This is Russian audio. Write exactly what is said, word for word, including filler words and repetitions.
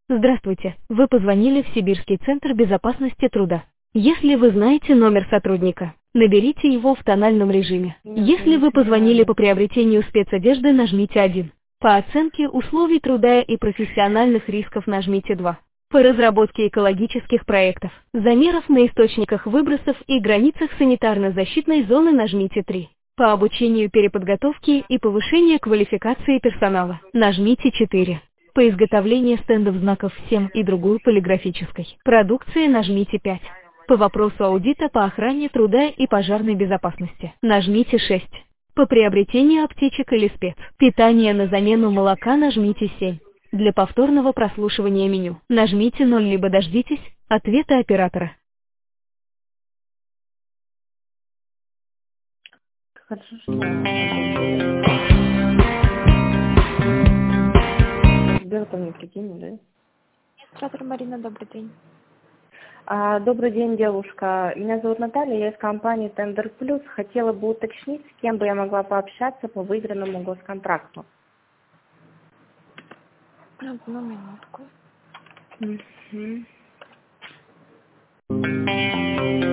Здравствуйте, вы позвонили в Сибирский центр безопасности труда. Если вы знаете номер сотрудника, наберите его в тональном режиме. Нет, я Если не вы позвонили понимаю. по приобретению спецодежды, нажмите один. По оценке условий труда и профессиональных рисков нажмите два. По разработке экологических проектов, замеров на источниках выбросов и границах санитарно-защитной зоны нажмите три. По обучению переподготовке и повышению квалификации персонала нажмите четыре. По изготовлению стендов знаков всем и другой полиграфической продукции нажмите пять. По вопросу аудита по охране труда и пожарной безопасности нажмите шесть. По приобретению аптечек или спец. Питание на замену молока нажмите семь. Для повторного прослушивания меню нажмите ноль либо дождитесь ответа оператора. Хорошо, что работает. Сбер-то мне прикинь, да? Оператор Марина, добрый день. А, добрый день, девушка. Меня зовут Наталья, я из компании Tender Plus. Хотела бы уточнить, с кем бы я могла пообщаться по выигранному госконтракту. Одну минутку. Мгм.